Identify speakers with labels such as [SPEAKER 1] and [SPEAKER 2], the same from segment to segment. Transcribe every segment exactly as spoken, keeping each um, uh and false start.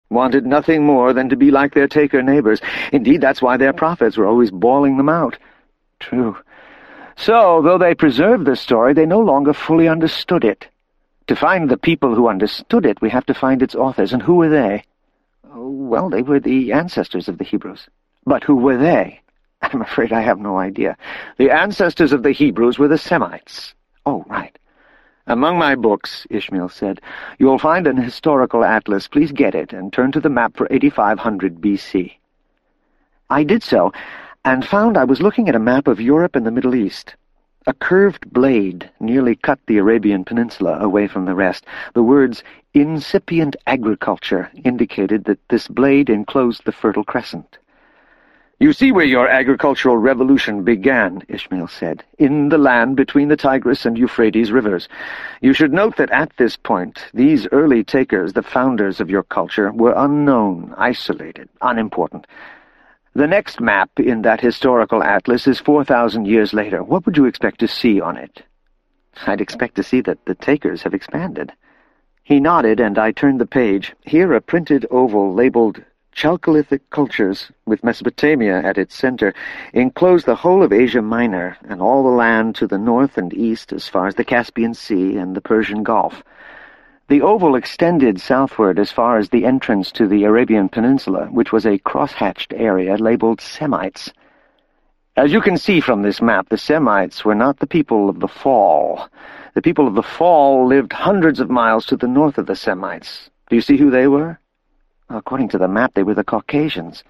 [SPEAKER 1] wanted nothing more than to be like their taker neighbors. Indeed, that's why their prophets were always bawling them out. True. So, though they preserved the story, they no longer fully understood it. To find the people who understood it, we have to find its authors. And who were they? Oh, well, they were the ancestors of the Hebrews. But who were they? I'm afraid I have no idea. The ancestors of the Hebrews were the Semites. Oh, right. Among my books, Ishmael said, you'll find an historical atlas. Please get it and turn to the map for eighty-five hundred B C. I did so, and found I was looking at a map of Europe and the Middle East. A curved blade nearly cut the Arabian Peninsula away from the rest. The words incipient agriculture indicated that this blade enclosed the Fertile Crescent. You see where your agricultural revolution began, Ishmael said, in the land between the Tigris and Euphrates rivers. You should note that at this point, these early takers, the founders of your culture, were unknown, isolated, unimportant. The next map in that historical atlas is four thousand years later. What would you expect to see on it? I'd expect to see that the takers have expanded. He nodded, and I turned the page. Here a printed oval labeled Chalcolithic Cultures, with Mesopotamia at its center, enclosed the whole of Asia Minor and all the land to the north and east as far as the Caspian Sea and the Persian Gulf. The oval extended southward as far as the entrance to the Arabian Peninsula, which was a cross-hatched area labeled Semites. As you can see from this map, the Semites were not the people of the Fall. The people of the Fall lived hundreds of miles to the north of the Semites. Do you see who they were? According to the map, they were the Caucasians.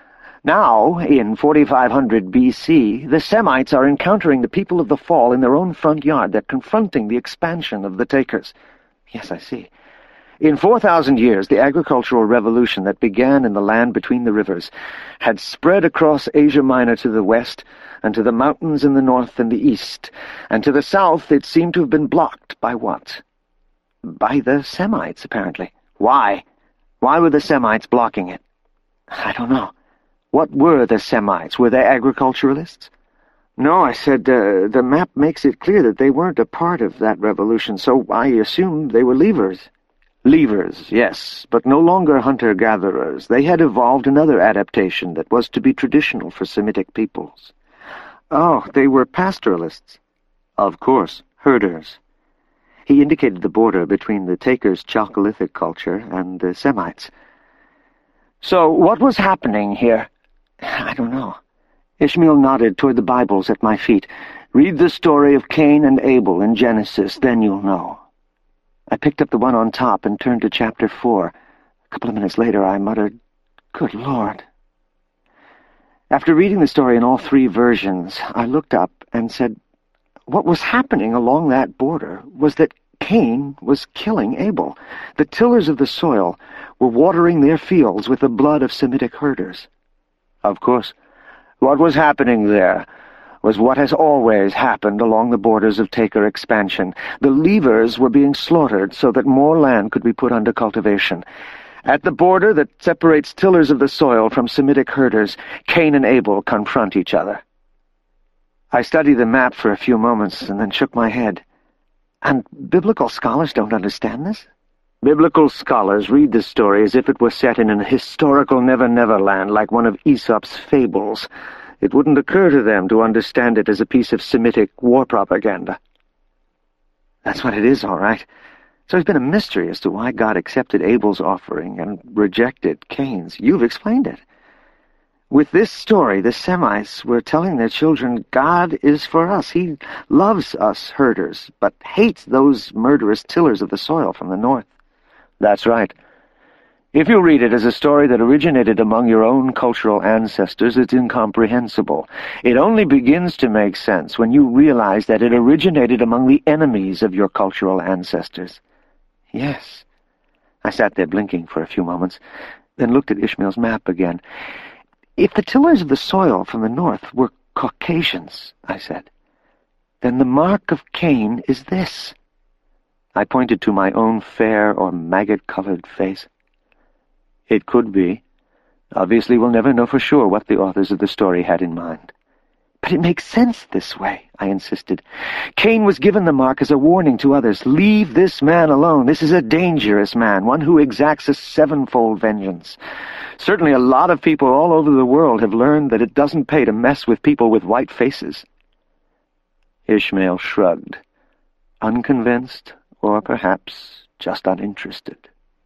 [SPEAKER 1] Now, in forty-five hundred B C, the Semites are encountering the people of the Fall in their own front yard. They're confronting the expansion of the takers. Yes, I see. In four thousand years, the agricultural revolution that began in the land between the rivers had spread across Asia Minor to the west, and to the mountains in the north and the east, and to the south it seemed to have been blocked by what? By the Semites, apparently. Why? Why were the Semites blocking it? I don't know. What were the Semites? Were they agriculturalists? No, I said, uh, the map makes it clear that they weren't a part of that revolution, so I assumed they were leavers. Leavers, yes, but no longer hunter-gatherers. They had evolved another adaptation that was to be traditional for Semitic peoples. Oh, they were pastoralists. Of course, herders. He indicated the border between the takers' Chalcolithic culture and the Semites. So, what was happening here? I don't know. Ishmael nodded toward the Bibles at my feet. Read the story of Cain and Abel in Genesis, then you'll know. I picked up the one on top and turned to chapter four. A couple of minutes later, I muttered, Good Lord. After reading the story in all three versions, I looked up and said, what was happening along that border was that Cain was killing Abel. The tillers of the soil were watering their fields with the blood of Semitic herders. Of course, what was happening there was what has always happened along the borders of taker expansion. The leavers were being slaughtered so that more land could be put under cultivation. At the border that separates tillers of the soil from Semitic herders, Cain and Abel confront each other. I studied the map for a few moments and then shook my head. And biblical scholars don't understand this? Biblical scholars read this story as if it were set in an historical Never-Never Land like one of Aesop's fables. It wouldn't occur to them to understand it as a piece of Semitic war propaganda. That's what it is, all right. So it's been a mystery as to why God accepted Abel's offering and rejected Cain's. You've explained it. With this story, the Semites were telling their children, God is for us. He loves us herders, but hates those murderous tillers of the soil from the north. That's right. If you read it as a story that originated among your own cultural ancestors, it's incomprehensible. It only begins to make sense when you realize that it originated among the enemies of your cultural ancestors. Yes. I sat there blinking for a few moments, then looked at Ishmael's map again. If the tillers of the soil from the north were Caucasians, I said, then the mark of Cain is this. I pointed to my own fair or maggot-colored face. It could be. Obviously, we'll never know for sure what the authors of the story had in mind. But it makes sense this way, I insisted. Cain was given the mark as a warning to others. Leave this man alone. This is a dangerous man, one who exacts a sevenfold vengeance. Certainly a lot of people all over the world have learned that it doesn't pay to mess with people with white faces. Ishmael shrugged, unconvinced, or perhaps just uninterested.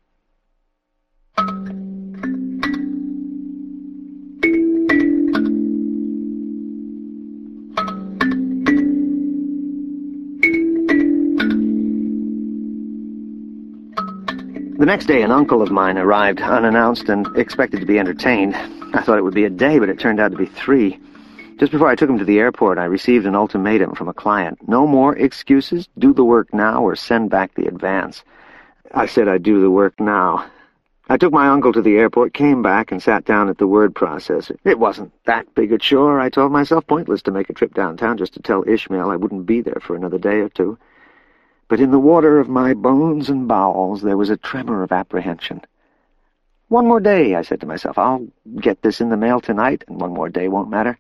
[SPEAKER 1] The next day, an uncle of mine arrived unannounced and expected to be entertained. I thought it would be a day, but it turned out to be three. Just before I took him to the airport, I received an ultimatum from a client. No more excuses, do the work now or send back the advance. I said I'd do the work now. I took my uncle to the airport, came back, and sat down at the word processor. It wasn't that big a chore, I told myself. Pointless to make a trip downtown just to tell Ishmael I wouldn't be there for another day or two. But in the water of my bones and bowels there was a tremor of apprehension. One more day, I said to myself. I'll get this in the mail tonight, and one more day won't matter.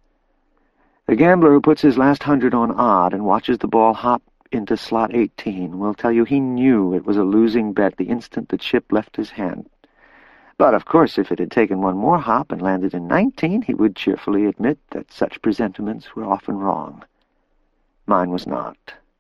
[SPEAKER 1] The gambler who puts his last hundred on odd and watches the ball hop into slot eighteen will tell you he knew it was a losing bet the instant the chip left his hand. But, of course, if it had taken one more hop and landed in nineteen, he would cheerfully admit that such presentiments were often wrong. Mine was not.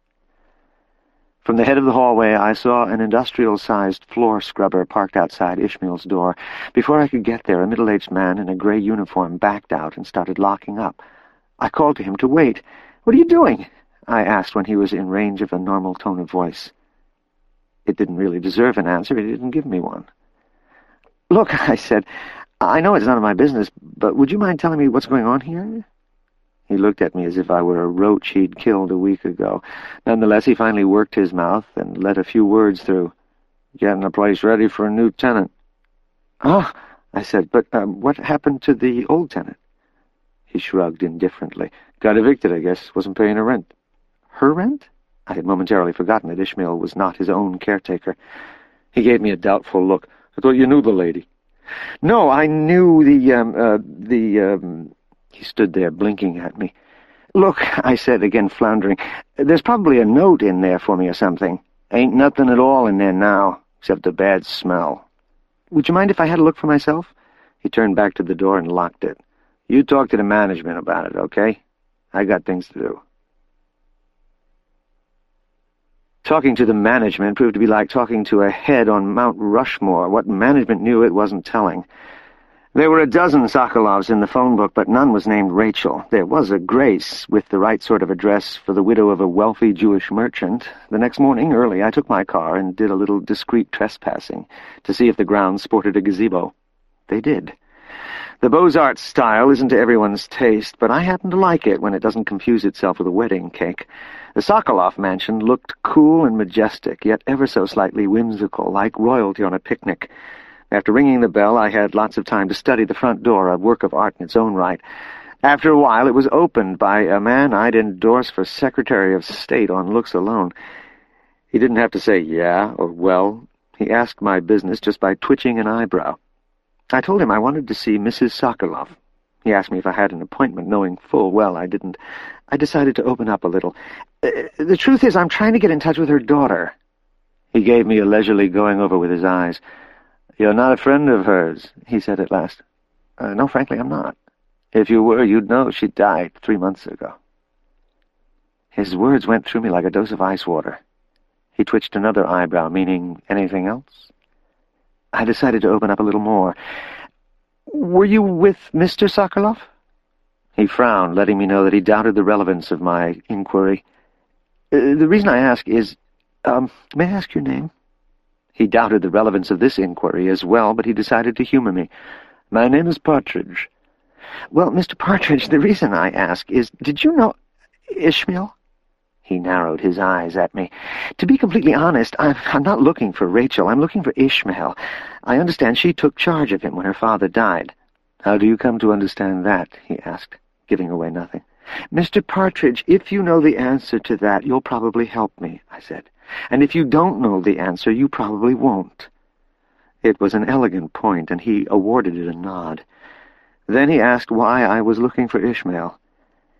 [SPEAKER 1] From the head of the hallway, I saw an industrial-sized floor scrubber parked outside Ishmael's door. Before I could get there, a middle-aged man in a gray uniform backed out and started locking up. I called to him to wait. "What are you doing?" I asked when he was in range of a normal tone of voice. It didn't really deserve an answer. He didn't give me one. "Look," I said, "I know it's none of my business, but would you mind telling me what's going on here?" He looked at me as if I were a roach he'd killed a week ago. Nonetheless, he finally worked his mouth and let a few words through. "Getting the place ready for a new tenant." "Oh," I said, "but um, what happened to the old tenant?" He shrugged indifferently. "Got evicted, I guess. Wasn't paying her rent." Her rent? I had momentarily forgotten that Ishmael was not his own caretaker. He gave me a doubtful look. "I thought you knew the lady." "No, I knew the, um, uh, the, um... He stood there, blinking at me. "Look," I said, again floundering, "there's probably a note in there for me or something. Ain't nothing at all in there now, except a bad smell. Would you mind if I had a look for myself?" He turned back to the door and locked it. "You talk to the management about it, okay? I got things to do." Talking to the management proved to be like talking to a head on Mount Rushmore. What management knew it wasn't telling. There were a dozen Sokolovs in the phone book, but none was named Rachel. There was a Grace, with the right sort of address for the widow of a wealthy Jewish merchant. The next morning, early, I took my car and did a little discreet trespassing to see if the grounds sported a gazebo. They did. The Beaux-Arts style isn't to everyone's taste, but I happen to like it when it doesn't confuse itself with a wedding cake. The Sokolov mansion looked cool and majestic, yet ever so slightly whimsical, like royalty on a picnic. After ringing the bell, I had lots of time to study the front door, a work of art in its own right. After a while, it was opened by a man I'd endorse for Secretary of State on looks alone. He didn't have to say yeah or well. He asked my business just by twitching an eyebrow. I told him I wanted to see Missus Sokolov. He asked me if I had an appointment, knowing full well I didn't. I decided to open up a little. Uh, the truth is, I'm trying to get in touch with her daughter. He gave me a leisurely going over with his eyes. "You're not a friend of hers," he said at last. Uh, no, frankly, I'm not. If you were, you'd know she died three months ago. His words went through me like a dose of ice water. He twitched another eyebrow, meaning anything else? I decided to open up a little more. "Were you with Mister Sokolov?" He frowned, letting me know that he doubted the relevance of my inquiry. Uh, the reason I ask is, um, may I ask your name? He doubted the relevance of this inquiry as well, but he decided to humor me. "My name is Partridge." "Well, Mister Partridge, the reason I ask is, did you know Ishmael?" He narrowed his eyes at me. "To be completely honest, I'm, I'm not looking for Rachel. I'm looking for Ishmael. I understand she took charge of him when her father died." "How do you come to understand that?" he asked, giving away nothing. "Mister Partridge, if you know the answer to that, you'll probably help me," I said. "And if you don't know the answer, you probably won't." It was an elegant point, and he awarded it a nod. Then he asked why I was looking for Ishmael.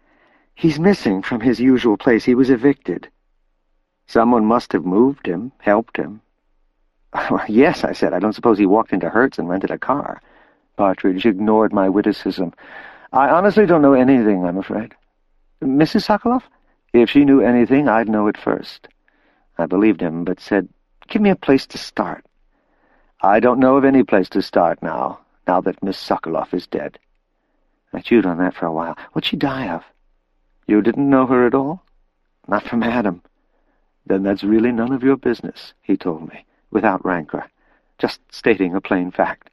[SPEAKER 1] He's missing from his usual place. He was evicted. Someone must have moved him, helped him. Well, yes, I said. I don't suppose he walked into Hertz and rented a car. Partridge ignored my witticism. I honestly don't know anything, I'm afraid. Missus Sokoloff? If she knew anything, I'd know it first. I believed him, but said, give me a place to start. I don't know of any place to start now, now that Miss Sokoloff is dead. I chewed on that for a while. What'd she die of? You didn't know her at all? Not from Adam. Then that's really none of your business, he told me, without rancor, just stating a plain fact.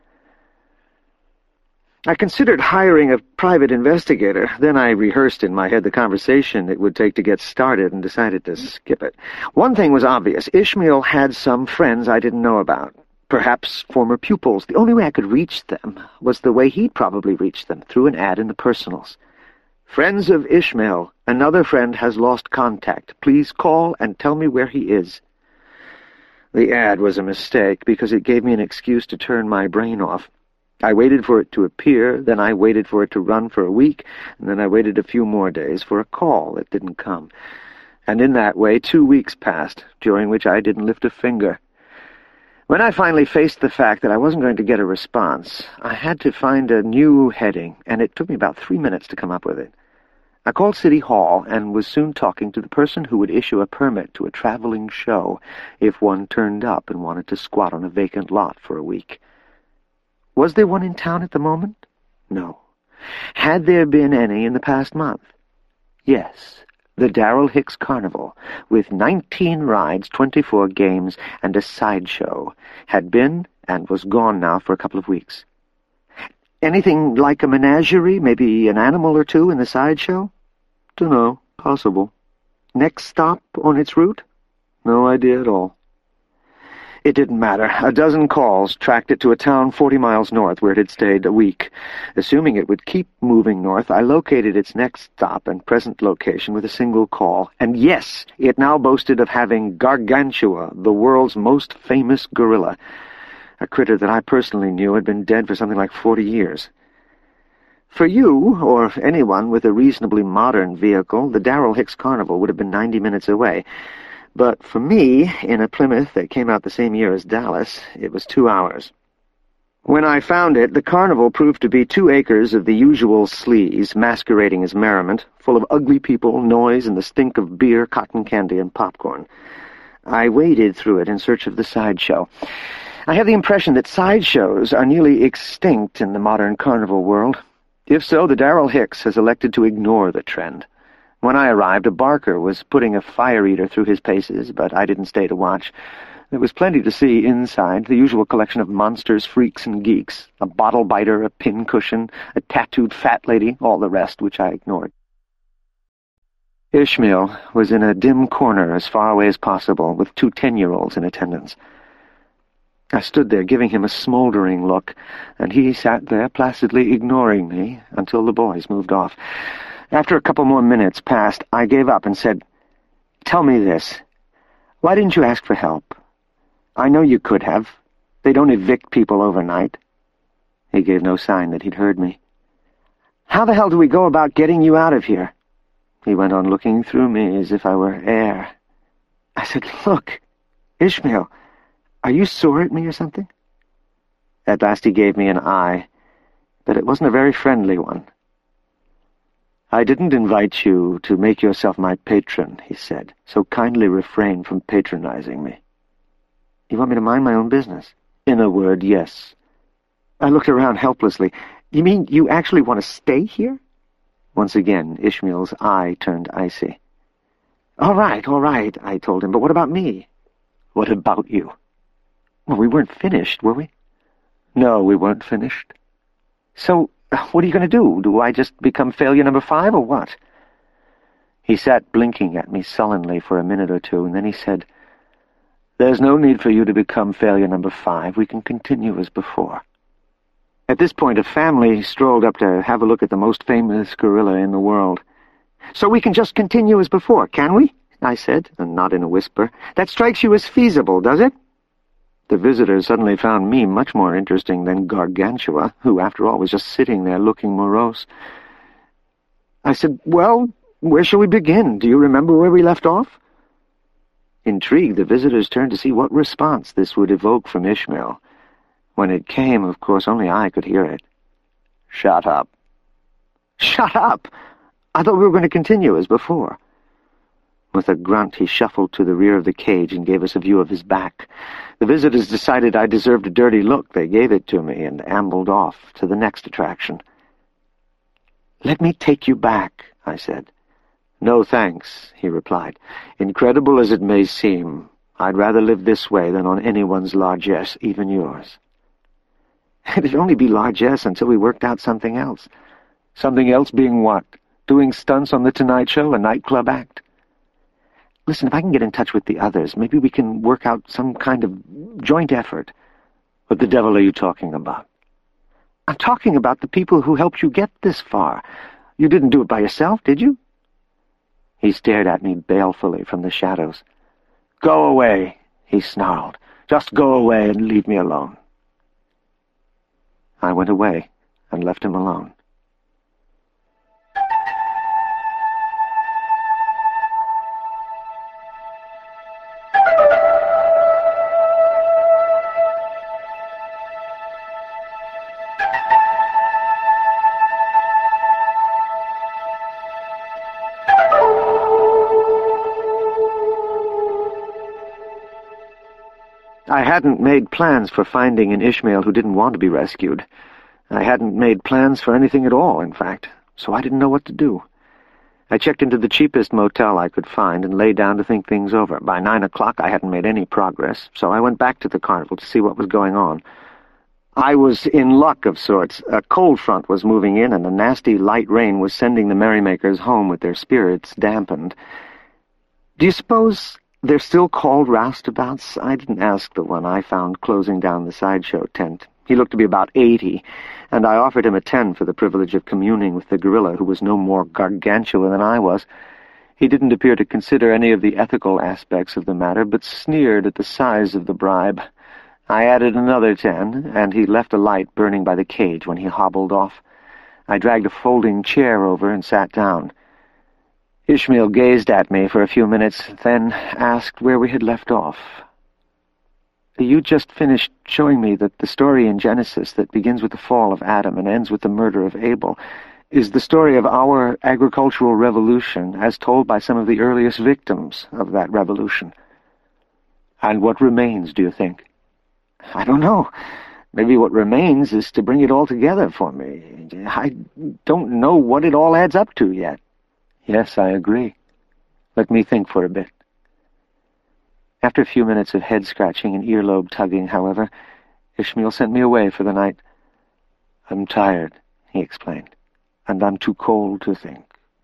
[SPEAKER 1] I considered hiring a private investigator. Then I rehearsed in my head the conversation it would take to get started and decided to skip it. One thing was obvious. Ishmael had some friends I didn't know about. Perhaps former pupils. The only way I could reach them was the way he'd probably reached them, through an ad in the personals. Friends of Ishmael, another friend has lost contact. Please call and tell me where he is. The ad was a mistake because it gave me an excuse to turn my brain off. I waited for it to appear, then I waited for it to run for a week, and then I waited a few more days for a call that didn't come. And in that way, two weeks passed, during which I didn't lift a finger. When I finally faced the fact that I wasn't going to get a response, I had to find a new heading, and it took me about three minutes to come up with it. I called City Hall and was soon talking to the person who would issue a permit to a traveling show if one turned up and wanted to squat on a vacant lot for a week. Was there one in town at the moment? No. Had there been any in the past month? Yes, the Darrell Hicks Carnival, with nineteen rides, twenty-four games, and a sideshow, had been and was gone now for a couple of weeks. Anything like a menagerie, maybe an animal or two in the sideshow? Dunno, possible. Next stop on its route? No idea at all. It didn't matter. A dozen calls tracked it to a town forty miles north where it had stayed a week. Assuming it would keep moving north, I located its next stop and present location with a single call. And yes, it now boasted of having Gargantua, the world's most famous gorilla, a critter that I personally knew had been dead for something like forty years. For you, or anyone with a reasonably modern vehicle, the Darrell Hicks Carnival would have been ninety minutes away. But for me, in a Plymouth that came out the same year as Dallas, it was two hours. When I found it, the carnival proved to be two acres of the usual sleaze, masquerading as merriment, full of ugly people, noise, and the stink of beer, cotton candy, and popcorn. I waded through it in search of the sideshow. I have the impression that sideshows are nearly extinct in the modern carnival world. If so, the Darrell Hicks has elected to ignore the trend. When I arrived, a barker was putting a fire-eater through his paces, but I didn't stay to watch. There was plenty to see inside, the usual collection of monsters, freaks, and geeks, a bottle-biter, a pin-cushion, a tattooed fat lady, all the rest, which I ignored. Ishmael was in a dim corner as far away as possible, with two ten-year-olds in attendance. I stood there, giving him a smoldering look, and he sat there placidly ignoring me until the boys moved off. After a couple more minutes passed, I gave up and said, "Tell me this. Why didn't you ask for help? I know you could have. They don't evict people overnight." He gave no sign that he'd heard me. "How the hell do we go about getting you out of here?" He went on looking through me as if I were air. I said, "Look, Ishmael, are you sore at me or something?" At last he gave me an eye, but it wasn't a very friendly one. "I didn't invite you to make yourself my patron," he said, "so kindly refrain from patronizing me." "You want me to mind my own business?" "In a word, yes." I looked around helplessly. "You mean you actually want to stay here?" Once again, Ishmael's eye turned icy. "All right, all right," I told him, "but what about me?" "What about you?" "Well, we weren't finished, were we?" "No, we weren't finished." "So, what are you going to do? Do I just become failure number five, or what?" He sat blinking at me sullenly for a minute or two, and then he said, "There's no need for you to become failure number five. We can continue as before." At this point, a family strolled up to have a look at the most famous gorilla in the world. "So we can just continue as before, can we?" I said, and not in a whisper. "That strikes you as feasible, does it?" The visitors suddenly found me much more interesting than Gargantua, who, after all, was just sitting there looking morose. I said, "Well, where shall we begin? Do you remember where we left off?" Intrigued, the visitors turned to see what response this would evoke from Ishmael. When it came, of course, only I could hear it. "Shut up." "Shut up? I thought we were going to continue as before." With a grunt, he shuffled to the rear of the cage and gave us a view of his back. The visitors decided I deserved a dirty look. They gave it to me and ambled off to the next attraction. "Let me take you back," I said. "No, thanks," he replied. "Incredible as it may seem, I'd rather live this way than on anyone's largesse, even yours." It'd only be largesse until we worked out something else. Something else being what? Doing stunts on The Tonight Show, a nightclub act? Listen, if I can get in touch with the others, maybe we can work out some kind of joint effort. What the devil are you talking about? I'm talking about the people who helped you get this far. You didn't do it by yourself, did you? He stared at me balefully from the shadows. "Go away," he snarled. "Just go away and leave me alone." I went away and left him alone. I hadn't made plans for finding an Ishmael who didn't want to be rescued. I hadn't made plans for anything at all, in fact, so I didn't know what to do. I checked into the cheapest motel I could find and lay down to think things over. By nine o'clock I hadn't made any progress, so I went back to the carnival to see what was going on. I was in luck of sorts. A cold front was moving in, and a nasty light rain was sending the merrymakers home with their spirits dampened. Do you suppose they're still called roustabouts? I didn't ask the one I found closing down the sideshow tent. He looked to be about eighty, and I offered him a ten for the privilege of communing with the gorilla, who was no more gargantua than I was. He didn't appear to consider any of the ethical aspects of the matter, but sneered at the size of the bribe. I added another ten, and he left a light burning by the cage when he hobbled off. I dragged a folding chair over and sat down. Ishmael gazed at me for a few minutes, then asked where we had left off. "You just finished showing me that the story in Genesis that begins with the fall of Adam and ends with the murder of Abel is the story of our agricultural revolution as told by some of the earliest victims of that revolution. And what remains, do you think?" "I don't know. Maybe what remains is to bring it all together for me. I don't know what it all adds up to yet." "Yes, I agree. Let me think for a bit." After a few minutes of head-scratching and earlobe tugging, however, Ishmael sent me away for the night. "I'm tired," he explained, "and I'm too cold to think."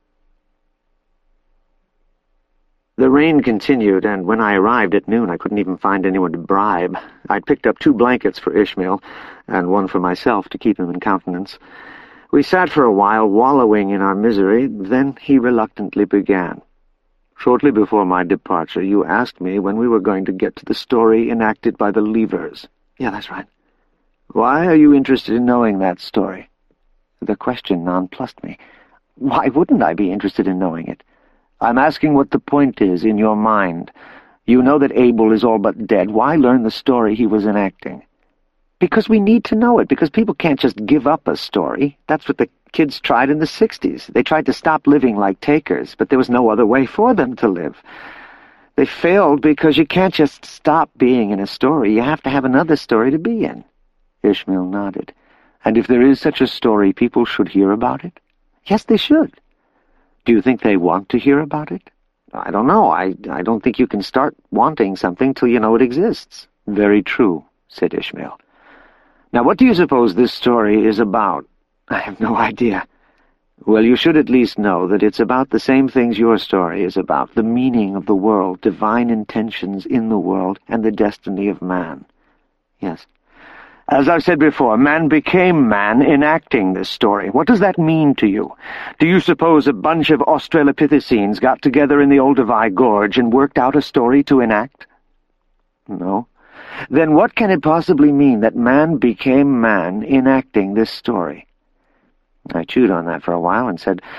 [SPEAKER 1] The rain continued, and when I arrived at noon I couldn't even find anyone to bribe. I'd picked up two blankets for Ishmael, and one for myself to keep him in countenance. We sat for a while, wallowing in our misery. Then he reluctantly began. "Shortly before my departure, you asked me when we were going to get to the story enacted by the Leavers." "Yeah, that's right." "Why are you interested in knowing that story?" The question nonplussed me. Why wouldn't I be interested in knowing it? "I'm asking what the point is in your mind. You know that Abel is all but dead. Why learn the story he was enacting?" "Because we need to know it, because people can't just give up a story. That's what the kids tried in the sixties. They tried to stop living like takers, but there was no other way for them to live. They failed because you can't just stop being in a story. You have to have another story to be in." Ishmael nodded. "And if there is such a story, people should hear about it?" "Yes, they should." "Do you think they want to hear about it?" "I don't know. I, I don't think you can start wanting something till you know it exists." "Very true," said Ishmael. "Now, what do you suppose this story is about?" "I have no idea." "Well, you should at least know that it's about the same things your story is about, the meaning of the world, divine intentions in the world, and the destiny of man." "Yes." "As I've said before, man became man enacting this story. What does that mean to you? Do you suppose a bunch of Australopithecines got together in the Olduvai Gorge and worked out a story to enact?" "No." "Then what can it possibly mean that man became man enacting this story?" I chewed on that for a while and said,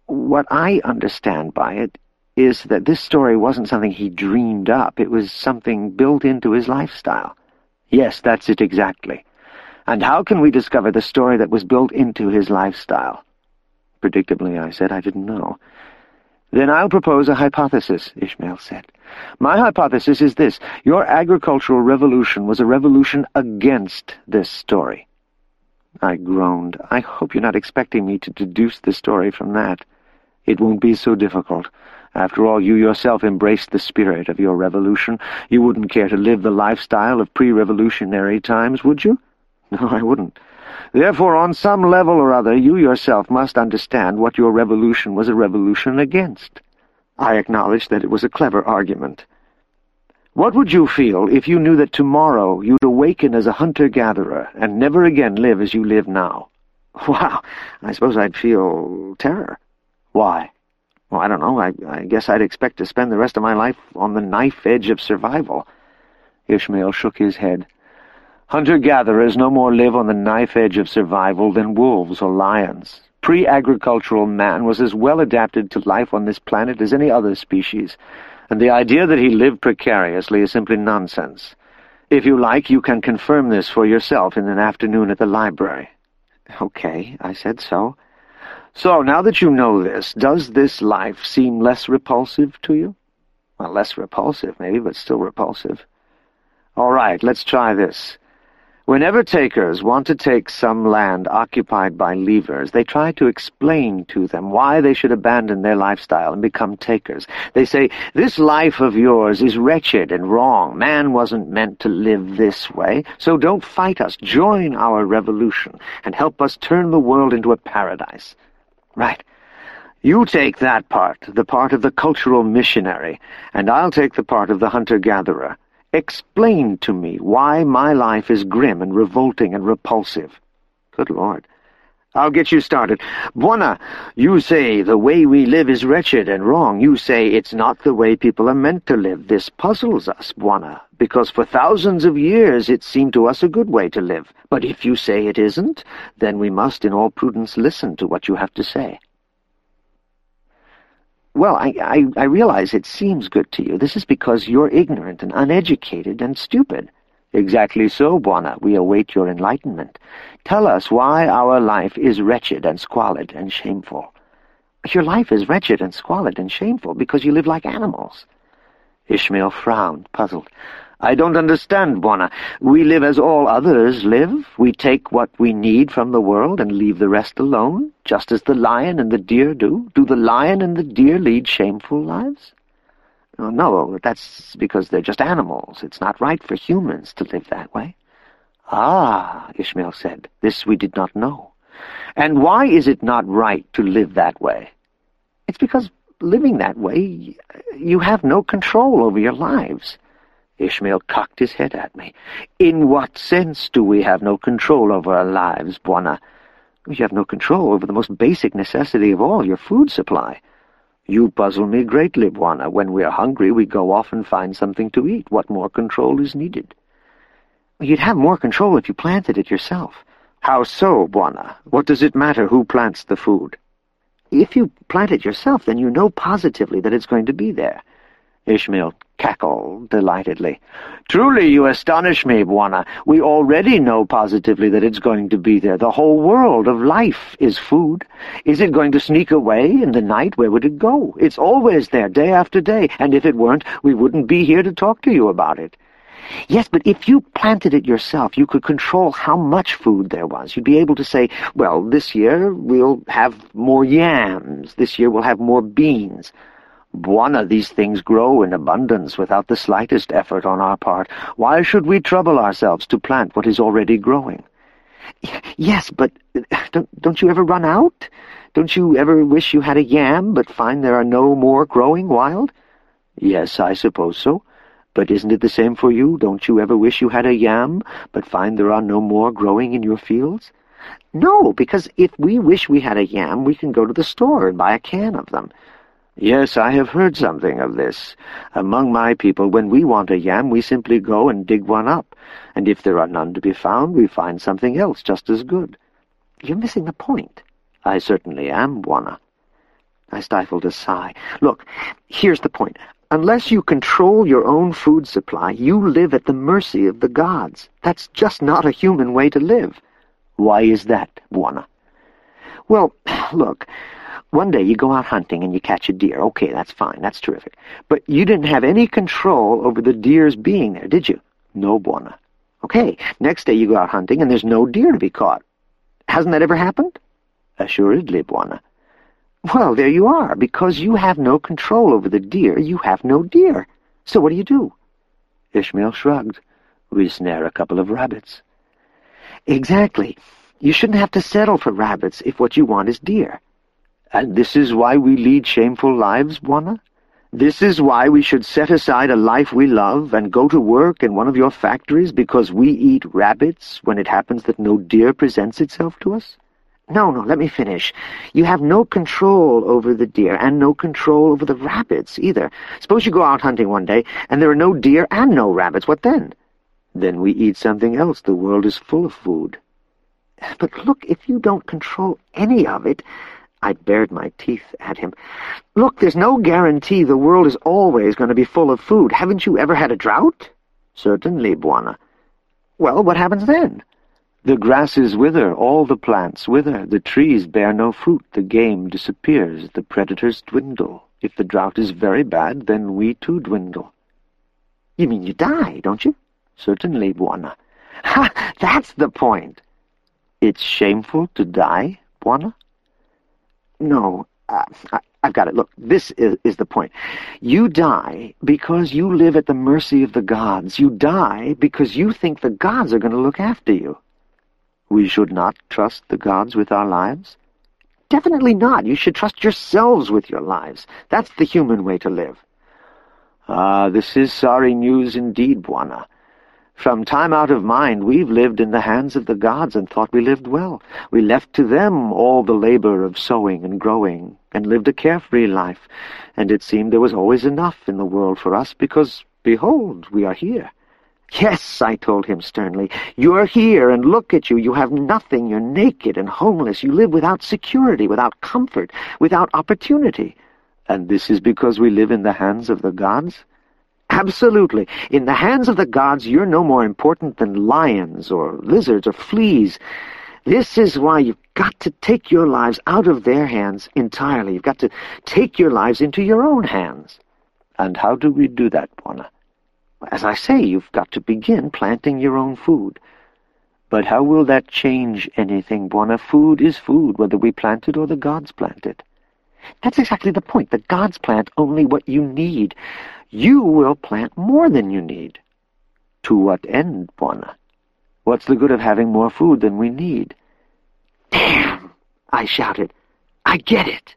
[SPEAKER 1] What I understand by it is that this story wasn't something he dreamed up. It was something built into his lifestyle. Yes, that's it exactly. And how can we discover the story that was built into his lifestyle? Predictably, I said I didn't know. Then I'll propose a hypothesis, Ishmael said. My hypothesis is this. Your agricultural revolution was a revolution against this story. I groaned. I hope you're not expecting me to deduce the story from that. It won't be so difficult. After all, you yourself embraced the spirit of your revolution. You wouldn't care to live the lifestyle of pre-revolutionary times, would you? No, I wouldn't. Therefore, on some level or other, you yourself must understand what your revolution was a revolution against. I acknowledged that it was a clever argument. What would you feel if you knew that tomorrow you'd awaken as a hunter-gatherer and never again live as you live now? Wow, I suppose I'd feel terror. Why? Well, I don't know. I, I guess I'd expect to spend the rest of my life on the knife edge of survival. Ishmael shook his head. Hunter-gatherers no more live on the knife edge of survival than wolves or lions. Pre-agricultural man was as well adapted to life on this planet as any other species, and the idea that he lived precariously is simply nonsense. If you like, you can confirm this for yourself in an afternoon at the library. Okay, I said so. So, now that you know this, does this life seem less repulsive to you? Well, less repulsive, maybe, but still repulsive. All right, let's try this. Whenever takers want to take some land occupied by leavers, they try to explain to them why they should abandon their lifestyle and become takers. They say, this life of yours is wretched and wrong. Man wasn't meant to live this way, so don't fight us. Join our revolution and help us turn the world into a paradise. Right. You take that part, the part of the cultural missionary, and I'll take the part of the hunter-gatherer. Explain to me why my life is grim and revolting and repulsive. Good Lord. I'll get you started. Bwana, you say the way we live is wretched and wrong. You say it's not the way people are meant to live. This puzzles us, Bwana, because for thousands of years it seemed to us a good way to live. But if you say it isn't, then we must in all prudence listen to what you have to say. Well, I, I, I realize it seems good to you. This is because you're ignorant and uneducated and stupid. Exactly so, Bwana. We await your enlightenment. Tell us why our life is wretched and squalid and shameful. Your life is wretched and squalid and shameful because you live like animals. Ishmael frowned, puzzled. I don't understand, Bwana. We live as all others live. We take what we need from the world and leave the rest alone, just as the lion and the deer do. Do the lion and the deer lead shameful lives? Oh, no, that's because they're just animals. It's not right for humans to live that way. Ah, Ishmael said, this we did not know. And why is it not right to live that way? It's because living that way, you have no control over your lives. Ishmael cocked his head at me. In what sense do we have no control over our lives, Bwana? You have no control over the most basic necessity of all, your food supply. You puzzle me greatly, Bwana. When we are hungry, we go off and find something to eat. What more control is needed? You'd have more control if you planted it yourself. How so, Bwana? What does it matter who plants the food? If you plant it yourself, then you know positively that it's going to be there. Ishmael cackled delightedly. Truly, you astonish me, Bwana. We already know positively that it's going to be there. The whole world of life is food. Is it going to sneak away in the night? Where would it go? It's always there, day after day, and if it weren't, we wouldn't be here to talk to you about it. Yes, but if you planted it yourself, you could control how much food there was. You'd be able to say, well, this year we'll have more yams. This year we'll have more beans. Bwana, these things grow in abundance without the slightest effort on our part. Why should we trouble ourselves to plant what is already growing? Yes, but don't, don't you ever run out? Don't you ever wish you had a yam, but find there are no more growing wild? Yes, I suppose so. But isn't it the same for you? Don't you ever wish you had a yam, but find there are no more growing in your fields? No, because if we wish we had a yam, we can go to the store and buy a can of them. Yes, I have heard something of this. Among my people, when we want a yam, we simply go and dig one up, and if there are none to be found, we find something else just as good. You're missing the point. I certainly am, Bwana.
[SPEAKER 2] I stifled a sigh. Look, here's the point. Unless you control your own food supply, you live at the mercy of the gods. That's just not a human way to live.
[SPEAKER 1] Why is that, Bwana?
[SPEAKER 2] Well, look, one day you go out hunting and you catch a deer. Okay, that's fine, that's terrific. But you didn't have any control over the deer's being there, did you?
[SPEAKER 1] No, Bwana.
[SPEAKER 2] Okay, next day you go out hunting and there's no deer to be caught. Hasn't that ever happened?
[SPEAKER 1] Assuredly, Bwana.
[SPEAKER 2] Well, there you are. Because you have no control over the deer, you have no deer. So what do you do?
[SPEAKER 1] Ishmael shrugged. We snare a couple of rabbits.
[SPEAKER 2] Exactly. You shouldn't have to settle for rabbits if what you want is deer.
[SPEAKER 1] And this is why we lead shameful lives, Bwana?
[SPEAKER 2] This is why we should set aside a life we love and go to work in one of your factories because we eat rabbits when it happens that no deer presents itself to us? No, no, let me finish. You have no control over the deer and no control over the rabbits either. Suppose you go out hunting one day and there are no deer and no rabbits. What then?
[SPEAKER 1] Then we eat something else. The world is full of food.
[SPEAKER 2] But look, if you don't control any of it... I bared my teeth at him. Look, there's no guarantee the world is always going to be full of food. Haven't you ever had a drought?
[SPEAKER 1] Certainly, Bwana.
[SPEAKER 2] Well, what happens then?
[SPEAKER 1] The grasses wither, all the plants wither, the trees bear no fruit, the game disappears, the predators dwindle. If the drought is very bad, then we too dwindle.
[SPEAKER 2] You mean you die, don't you?
[SPEAKER 1] Certainly, Bwana.
[SPEAKER 2] Ha! That's the point.
[SPEAKER 1] It's shameful to die, Bwana?
[SPEAKER 2] No, uh, I, I've got it. Look, this is, is the point. You die because you live at the mercy of the gods. You die because you think the gods are going to look after you.
[SPEAKER 1] We should not trust the gods with our lives?
[SPEAKER 2] Definitely not. You should trust yourselves with your lives. That's the human way to live.
[SPEAKER 1] Ah, this is sorry news indeed, Bwana. From time out of mind, we've lived in the hands of the gods and thought we lived well. We left to them all the labor of sowing and growing, and lived a carefree life, and it seemed there was always enough in the world for us, because, behold, we are here.
[SPEAKER 2] Yes, I told him sternly, you're here, and look at you. You have nothing. You're naked and homeless. You live without security, without comfort, without opportunity.
[SPEAKER 1] And this is because we live in the hands of the gods?
[SPEAKER 2] Absolutely. In the hands of the gods, you're no more important than lions or lizards or fleas. This is why you've got to take your lives out of their hands entirely. You've got to take your lives into your own hands.
[SPEAKER 1] And how do we do that, Bwana?
[SPEAKER 2] As I say, you've got to begin planting your own food.
[SPEAKER 1] But how will that change anything, Bwana? Food is food, whether we plant it or the gods plant it.
[SPEAKER 2] That's exactly the point. The gods plant only what you need. You will plant more than you need.
[SPEAKER 1] To what end, Bwana? What's the good of having more food than we need?
[SPEAKER 2] Damn! I shouted. I get it.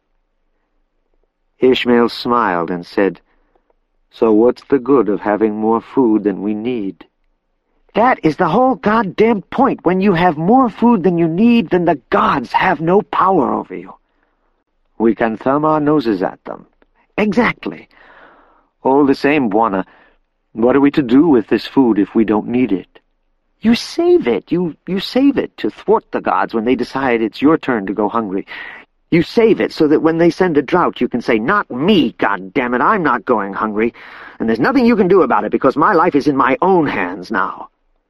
[SPEAKER 1] Ishmael smiled and said, So what's the good of having more food than we need?
[SPEAKER 2] That is the whole goddamn point. When you have more food than you need, then the gods have no power over you.
[SPEAKER 1] We can thumb our noses at them.
[SPEAKER 2] Exactly.
[SPEAKER 1] All the same, Bwana, what are we to do with this food if we don't need it?
[SPEAKER 2] You save it. You, you save it to thwart the gods when they decide it's your turn to go hungry. You save it so that when they send a drought, you can say, Not me, goddammit, I'm not going hungry. And there's nothing you can do about it because my life is in my own hands now.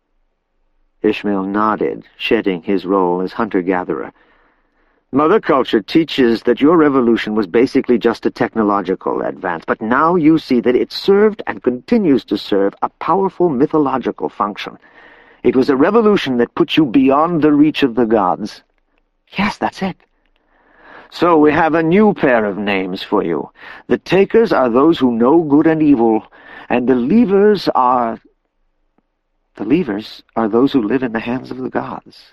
[SPEAKER 1] Ishmael nodded, shedding his role as hunter-gatherer. Mother Culture teaches that your revolution was basically just a technological advance,
[SPEAKER 2] but now you see that it served and continues to serve a powerful mythological function.
[SPEAKER 1] It was a revolution that put you beyond the reach of the gods.
[SPEAKER 2] Yes, that's it.
[SPEAKER 1] So we have a new pair of names for you. The takers are those who know good and evil, and the leavers are...
[SPEAKER 2] The leavers are those who live in the hands of the gods.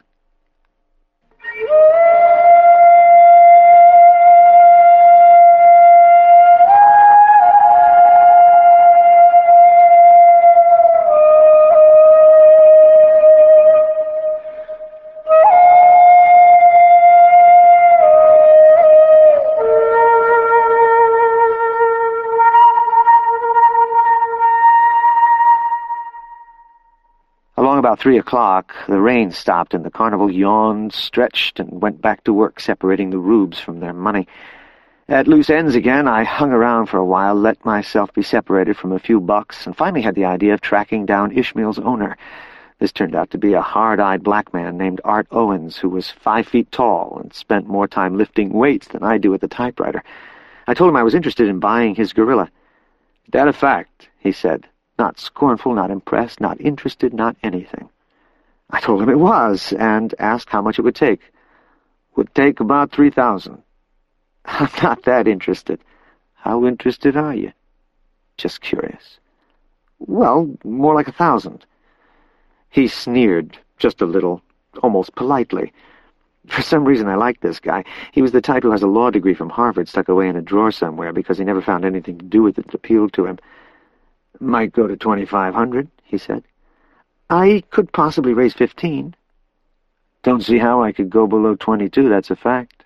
[SPEAKER 1] About three o'clock, the rain stopped and the carnival yawned, stretched, and went back to work separating the rubes from their money.
[SPEAKER 2] At loose ends again, I hung around for a while, let myself be separated from a few bucks, and finally had the idea of tracking down Ishmael's owner. This turned out to be a hard-eyed black man named Art Owens, who was five feet tall and spent more time lifting weights than I do at the typewriter. I told him I was interested in buying his gorilla. "Is that a fact?" he said, not scornful, not impressed, not interested, not anything. I told him it was, and asked how much it would take. "Would take about three thousand. "I'm not that interested." "How interested are you?" "Just curious." "Well, more like a thousand." He sneered, just a little, almost politely. For some reason I liked this guy. He was the type who has a law degree from Harvard stuck away in a drawer somewhere because he never found anything to do with it that appealed to him. "Might go to twenty-five hundred, he said. "I could possibly raise fifteen. "Don't see how I could go below twenty-two, that's a fact."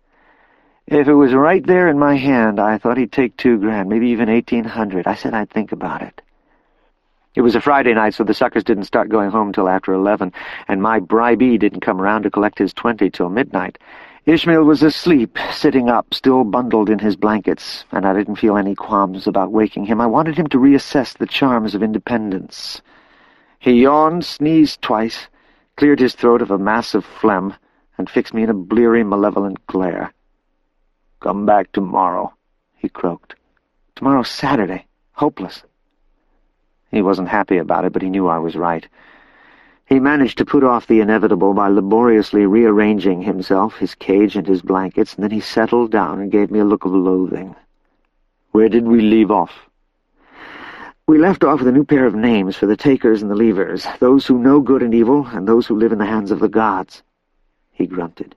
[SPEAKER 2] If it was right there in my hand, I thought he'd take two grand, maybe even eighteen hundred. I said I'd think about it. It was a Friday night, so the suckers didn't start going home till after eleven, and my bribee didn't come around to collect his twenty till midnight. Ishmael was asleep, sitting up, still bundled in his blankets, and I didn't feel any qualms about waking him. I wanted him to reassess the charms of independence. He yawned, sneezed twice, cleared his throat of a mass of phlegm, and fixed me in a bleary, malevolent glare. "Come back tomorrow," he croaked. "Tomorrow's Saturday. Hopeless." He wasn't happy about it, but he knew I was right. He managed to put off the inevitable by laboriously rearranging himself, his cage and his blankets, and then he settled down and gave me a look of loathing. "Where did we leave off?" "We left off with a new pair of names for the takers and the leavers, those who know good and evil, and those who live in the hands of the gods." He grunted.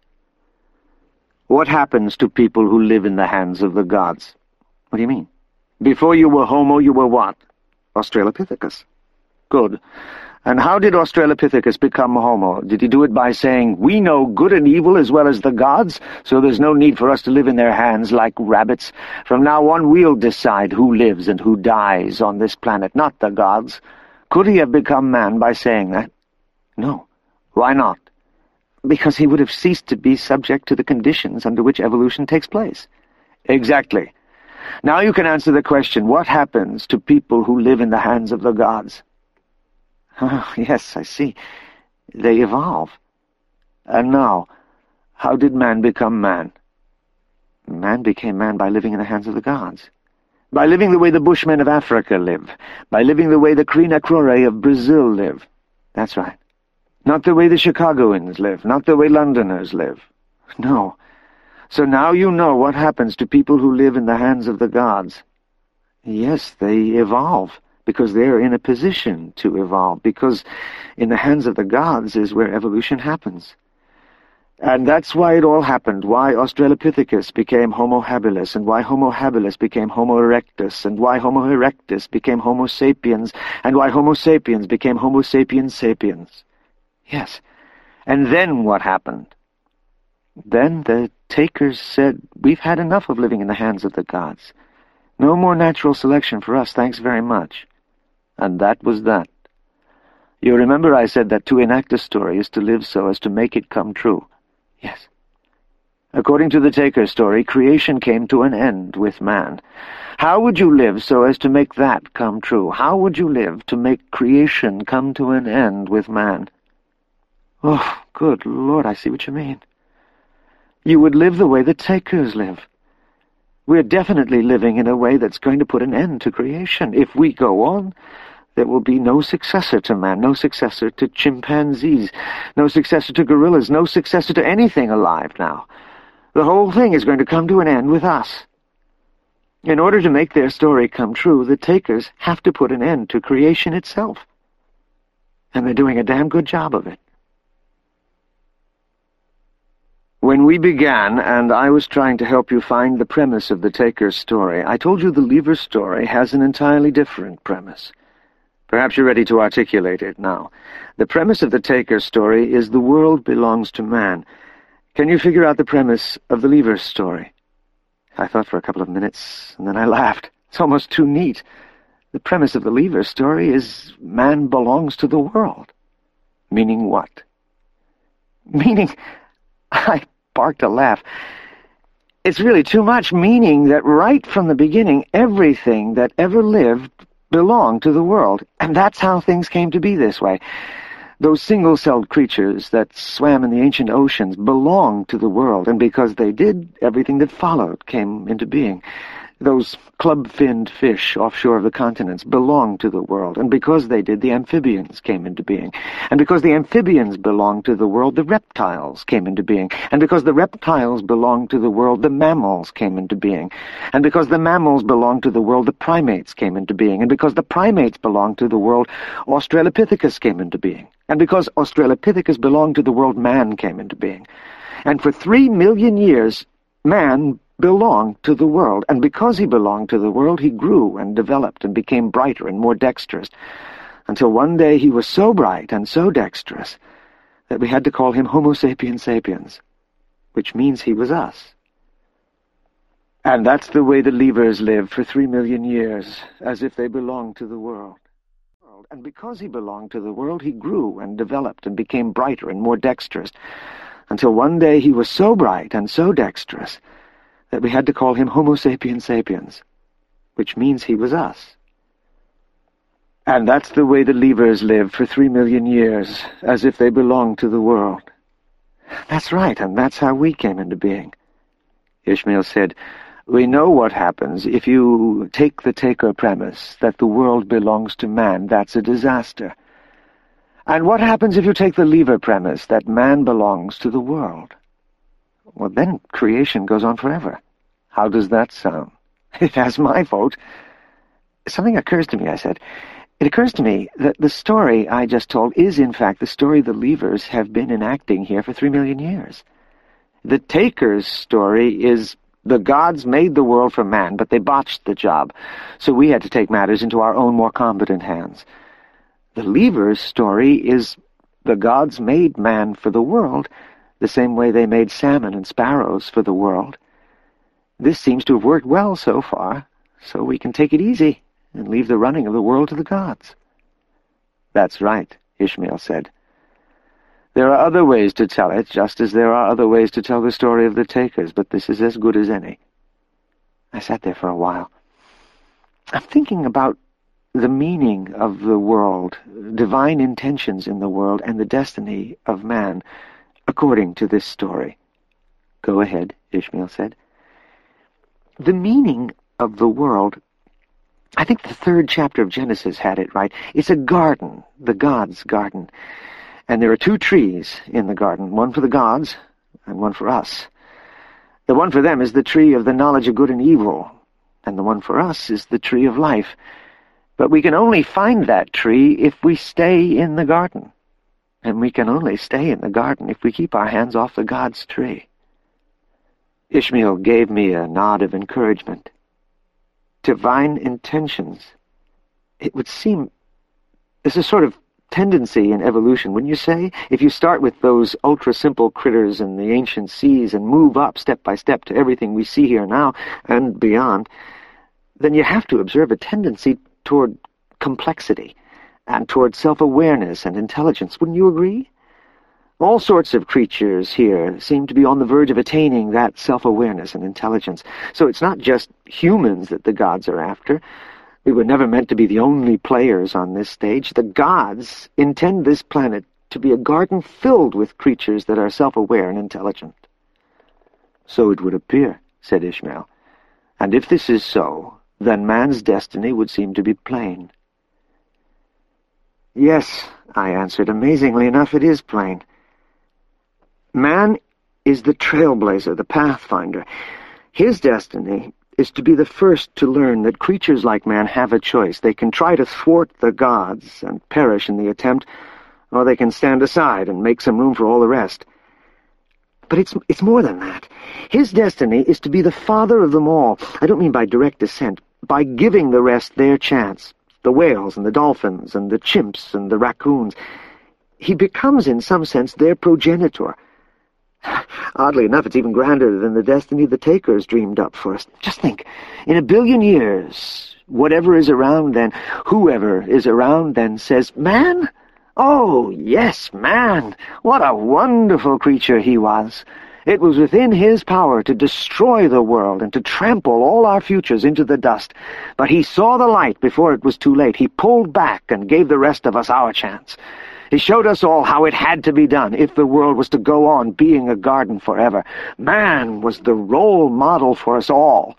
[SPEAKER 2] "What happens to people who live in the hands of the gods?" "What do you mean?" "Before you were Homo, you were what?" "Australopithecus." "Good. And how did Australopithecus become Homo? Did he do it by saying, 'We know good and evil as well as the gods, so there's no need for us to live in their hands like rabbits. From now on we'll decide who lives and who dies on this planet, not the gods'? Could he have become man by saying that?" "No." "Why not?" "Because he would have ceased to be subject to the conditions under which evolution takes place." "Exactly. Now you can answer the question, what happens to people who live in the hands of the gods?" "Oh, yes, I see. They evolve." "And now, how did man become man?" "Man became man by living in the hands of the gods." "By living the way the Bushmen of Africa live. By living the way the Krina Krore of Brazil live." "That's right." "Not the way the Chicagoans live, not the way Londoners live." "No. So now you know what happens to people who live in the hands of the gods." "Yes, they evolve, because they're in a position to evolve, because in the hands of the gods is where evolution happens." "And that's why it all happened, why Australopithecus became Homo habilis, and why Homo habilis became Homo erectus, and why Homo erectus became Homo sapiens, and why Homo sapiens became Homo sapiens sapiens." "Yes. And then what happened?" "Then the takers said, 'We've had enough of living in the hands of the gods. No more natural selection for us, thanks very much.' And that was that. You remember I said that to enact a story is to live so as to make it come true?" "Yes." According to the taker story, creation came to an end with man. How would you live so as to make that come true? How would you live to make creation come to an end with man? "Oh, good Lord, I see what you mean." "You would live the way the takers live. We're definitely living in a way that's going to put an end to creation. If we go on, there will be no successor to man, no successor to chimpanzees, no successor to gorillas, no successor to anything alive now. The whole thing is going to come to an end with us. In order to make their story come true, the takers have to put an end to creation itself. And they're doing a damn good job of it." When we began, and I was trying to help you find the premise of the taker's story, I told you the leaver's story has an entirely different premise. Perhaps you're ready to articulate it now. The premise of the taker's story is the world belongs to man. Can you figure out the premise of the leaver's story? I thought for a couple of minutes, and then I laughed. It's almost too neat. The premise of the leaver's story is man belongs to the world. Meaning what? Meaning... I barked a laugh.
[SPEAKER 1] It's really too much, meaning that right from the beginning, everything that ever lived belonged to the world. And that's how things came to be this way. Those single-celled creatures that swam in the ancient oceans belonged to the world, and because they did, everything that followed came into being. Those club-finned fish offshore of the continents belonged to the world, and because they did, the amphibians came into being. And because the amphibians belonged to the world, the reptiles came into being. And because the reptiles belonged to the world, the mammals came into being. And because the mammals belonged to the world, the primates came into being. And because the primates belonged to the world, Australopithecus came into being. And because Australopithecus belonged to the world, man came into being. And for three million years, man belonged to the world, and because he belonged to the world, he grew and developed and became brighter and more dexterous, until one day he was so bright and so dexterous that we had to call him Homo sapiens sapiens, which means he was us. And that's the way the Levers lived for three million years, as if they belonged to the world. And because he belonged to the world, he grew and developed and became brighter and more dexterous, until one day he was so bright and so dexterous that we had to call him Homo sapiens sapiens, which means he was us. And that's the way the Levers lived for three million years, as if they belonged to the world. That's right, and that's how we came into being. Ishmael said, "We know what happens if you take the taker premise that the world belongs to man. That's a disaster. And what happens if you take the Lever premise that man belongs to the world? Well, then creation goes on forever. How does that sound?" "It has my vote." "Something occurs to me," I said. "It occurs to me that the story I just told is, in fact, the story the Levers have been enacting here for three million years. The taker's story is the gods made the world for man, but they botched the job, so we had to take matters into our own more competent hands. The Levers' story is the gods made man for the world, the same way they made salmon and sparrows for the world. This seems to have worked well so far, so we can take it easy and leave the running of the world to the gods." "That's right," Ishmael said. "There are other ways to tell it, just as there are other ways to tell the story of the takers, but this is as good as any." I sat there for a while. I'm thinking about the meaning of the world, divine intentions in the world, and the destiny of man, according to this story. "Go ahead," Ishmael said. "The meaning of the world, I think the third chapter of Genesis had it right. It's a garden, the gods' garden. And there are two trees in the garden, one for the gods and one for us. The one for them is the tree of the knowledge of good and evil, and the one for us is the tree of life. But we can only find that tree if we stay in the garden. And we can only stay in the garden if we keep our hands off the God's tree." Ishmael gave me a nod of encouragement. Divine intentions. It would seem there's a sort of tendency in evolution, wouldn't you say? If you start with those ultra-simple critters in the ancient seas and move up step by step to everything we see here now and beyond, then you have to observe a tendency toward complexity and toward self-awareness and intelligence. Wouldn't you agree? All sorts of creatures here seem to be on the verge of attaining that self-awareness and intelligence. So it's not just humans that the gods are after. We were never meant to be the only players on this stage. The gods intend this planet to be a garden filled with creatures that are self-aware and intelligent. "So it would appear," said Ishmael. "And if this is so, then man's destiny would seem to be plain." "Yes," I answered. "Amazingly enough, it is plain. Man is the trailblazer, the pathfinder. His destiny is to be the first to learn that creatures like man have a choice. They can try to thwart the gods and perish in the attempt, or they can stand aside and make some room for all the rest. But it's, it's more than that. His destiny is to be the father of them all. I don't mean by direct descent, by giving the rest their chance, the whales and the dolphins and the chimps and the raccoons. He becomes, in some sense, their progenitor. Oddly enough, it's even grander than the destiny the takers dreamed up for us. Just think, in a billion years, whatever is around then, whoever is around then says, 'Man? Oh, yes, man! What a wonderful creature he was!' It was within his power to destroy the world and to trample all our futures into the dust. But he saw the light before it was too late. He pulled back and gave the rest of us our chance. He showed us all how it had to be done if the world was to go on being a garden forever. Man was the role model for us all.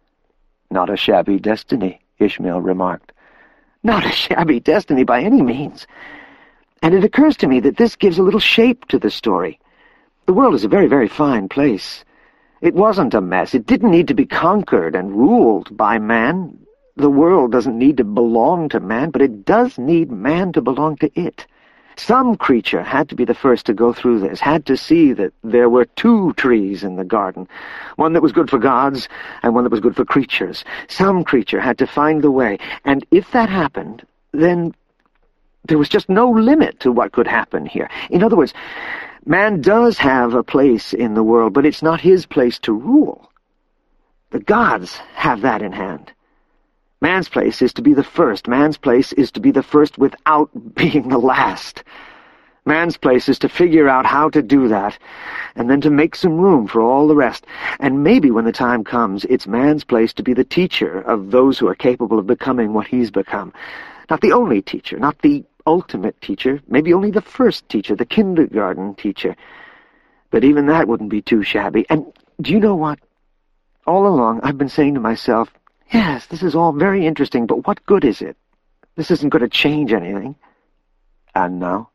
[SPEAKER 1] Not a shabby destiny, Ishmael remarked. Not a shabby destiny by any means. And it occurs to me that this gives a little shape to the story. The world is a very, very fine place. It wasn't a mess. It didn't need to be conquered and ruled by man. The world doesn't need to belong to man, but it does need man to belong to it. Some creature had to be the first to go through this, had to see that there were two trees in the garden, one that was good for gods and one that was good for creatures. Some creature had to find the way, and if that happened, then there was just no limit to what could happen here. In other words, man does have a place in the world, but it's not his place to rule. The gods have that in hand. Man's place is to be the first. Man's place is to be the first without being the last. Man's place is to figure out how to do that, and then to make some room for all the rest. And maybe when the time comes, it's man's place to be the teacher of those who are capable of becoming what he's become. Not the only teacher, not the ultimate teacher, maybe only the first teacher, the kindergarten teacher. But even that wouldn't be too shabby. And do you know what? All along, I've been saying to myself, yes, this is all very interesting, but what good is it? This isn't going to change anything. And now?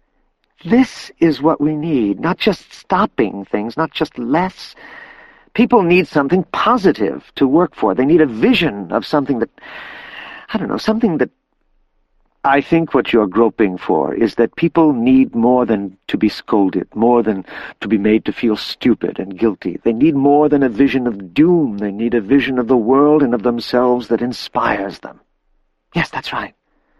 [SPEAKER 1] This is what we need, not just stopping things, not just less. People need something positive to work for. They need a vision of something that, I don't know, something that... I think what you're groping for is that people need more than to be scolded, more than to be made to feel stupid and guilty. They need more than a vision of doom. They need a vision of the world and of themselves that inspires them. Yes, that's right.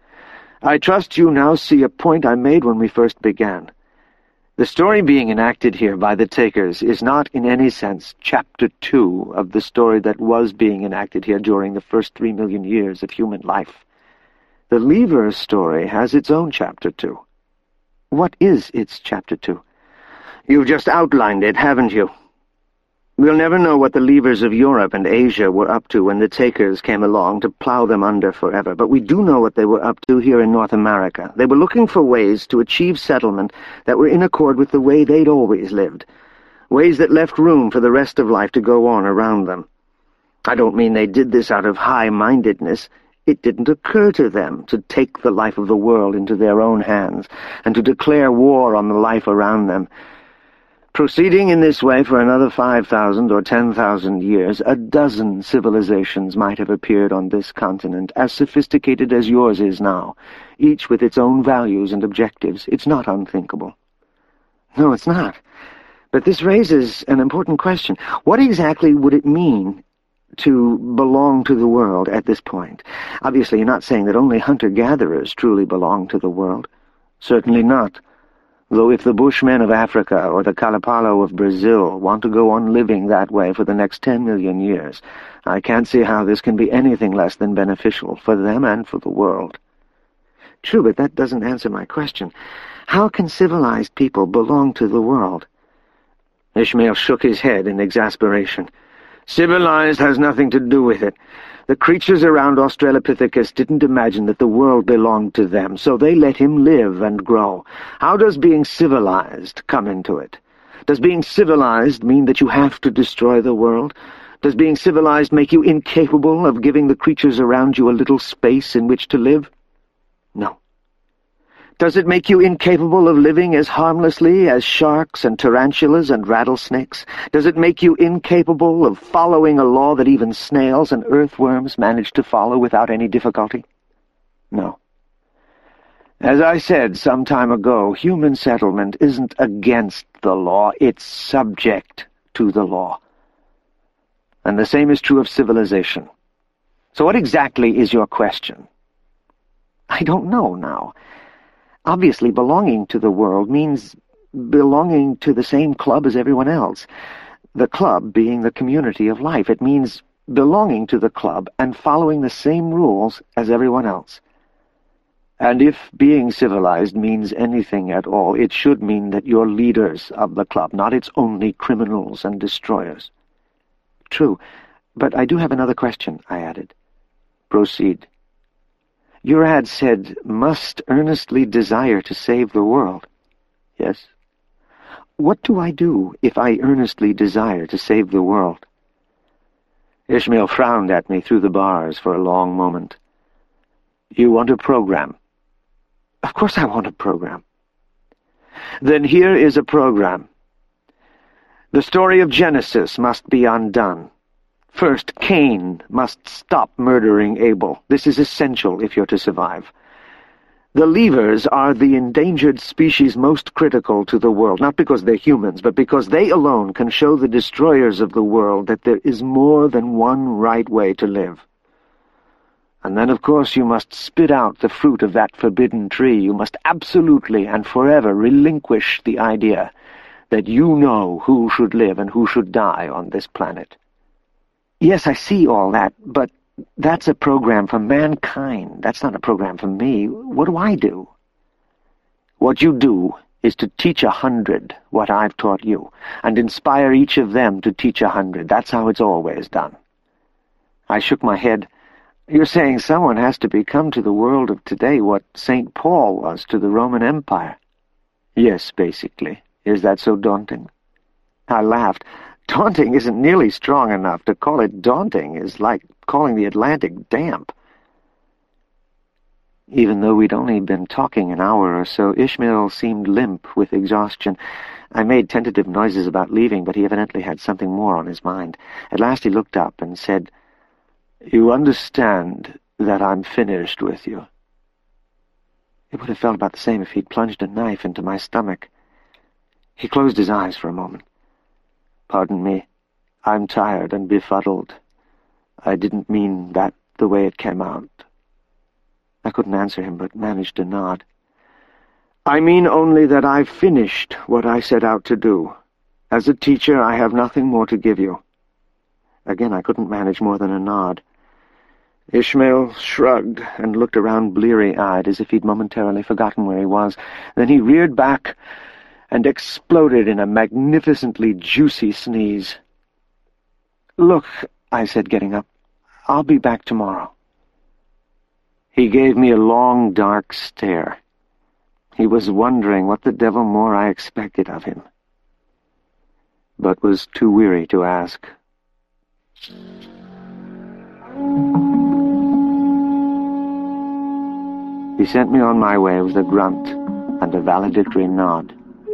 [SPEAKER 1] I trust you now see a point I made when we first began. The story being enacted here by the takers is not in any sense chapter two of the story that was being enacted here during the first three million years of human life. The Leavers story has its own chapter two. What is its chapter two? You've just outlined it, haven't you? We'll never know what the Leavers of Europe and Asia were up to when the takers came along to plow them under forever, but we do know what they were up to here in North America. They were looking for ways to achieve settlement that were in accord with the way they'd always lived, ways that left room for the rest of life to go on around them. I don't mean they did this out of high-mindedness. It didn't occur to them to take the life of the world into their own hands and to declare war on the life around them. Proceeding in this way for another five thousand or ten thousand years, a dozen civilizations might have appeared on this continent, as sophisticated as yours is now, each with its own values and objectives. It's not unthinkable. No, it's not. But this raises an important question. What exactly would it mean to belong to the world at this point? Obviously, you're not saying that only hunter-gatherers truly belong to the world. Certainly not. Though if the Bushmen of Africa or the Kalapalo of Brazil want to go on living that way for the next ten million years, I can't see how this can be anything less than beneficial for them and for the world. True, but that doesn't answer my question. How can civilized people belong to the world? Ishmael shook his head in exasperation. Civilized has nothing to do with it. The creatures around Australopithecus didn't imagine that the world belonged to them, so they let him live and grow. How does being civilized come into it? Does being civilized mean that you have to destroy the world? Does being civilized make you incapable of giving the creatures around you a little space in which to live? No. Does it make you incapable of living as harmlessly as sharks and tarantulas and rattlesnakes? Does it make you incapable of following a law that even snails and earthworms manage to follow without any difficulty? No. As I said some time ago, human settlement isn't against the law, it's subject to the law. And the same is true of civilization. So what exactly is your question? I don't know now. Obviously, belonging to the world means belonging to the same club as everyone else. The club being the community of life. It means belonging to the club and following the same rules as everyone else. And if being civilized means anything at all, it should mean that you're leaders of the club, not its only criminals and destroyers.
[SPEAKER 2] True, but I do have another question, I added.
[SPEAKER 1] Proceed.
[SPEAKER 2] Your ad said, must earnestly desire to save the world.
[SPEAKER 1] Yes.
[SPEAKER 2] What do I do if I earnestly desire to save the world?
[SPEAKER 1] Ishmael frowned at me through the bars for a long moment. You want a program?
[SPEAKER 2] Of course I want a program.
[SPEAKER 1] Then here is a program. The story of Genesis must be undone. First, Cain must stop murdering Abel. This is essential if you're to survive. The Leavers are the endangered species most critical to the world, not because they're humans, but because they alone can show the destroyers of the world that there is more than one right way to live. And then, of course, you must spit out the fruit of that forbidden tree. You must absolutely and forever relinquish the idea that you know who should live and who should die on this planet.
[SPEAKER 2] Yes, I see all that, but that's a program for mankind. That's not a program for me. What do I do?
[SPEAKER 1] What you do is to teach a hundred what I've taught you, and inspire each of them to teach a hundred. That's how it's always done.
[SPEAKER 2] I shook my head. You're saying someone has to become to the world of today what Saint Paul was to the Roman Empire.
[SPEAKER 1] Yes, basically. Is that so daunting?
[SPEAKER 2] I laughed. Daunting isn't nearly strong enough. To call it daunting is like calling the Atlantic damp. Even though we'd only been talking an hour or so, Ishmael seemed limp with exhaustion. I made tentative noises about leaving, but he evidently had something more on his mind. At last he looked up and said, "You understand that I'm finished with you." It would have felt about the same if he'd plunged a knife into my stomach. He closed his eyes for a moment.
[SPEAKER 1] "Pardon me. I'm tired and befuddled. I didn't mean that the way it came out."
[SPEAKER 2] I couldn't answer him, but managed to nod.
[SPEAKER 1] "I mean only that I've finished what I set out to do. As a teacher, I have nothing more to give you."
[SPEAKER 2] Again, I couldn't manage more than a nod.
[SPEAKER 1] Ishmael shrugged and looked around bleary-eyed, as if he'd momentarily forgotten where he was. Then he reared back and exploded in a magnificently juicy sneeze.
[SPEAKER 2] "Look," I said, getting up, "I'll be back tomorrow."
[SPEAKER 1] He gave me a long, dark stare. He was wondering what the devil more I expected of him, but was too weary to ask. He sent me on my way with a grunt and a valedictory nod.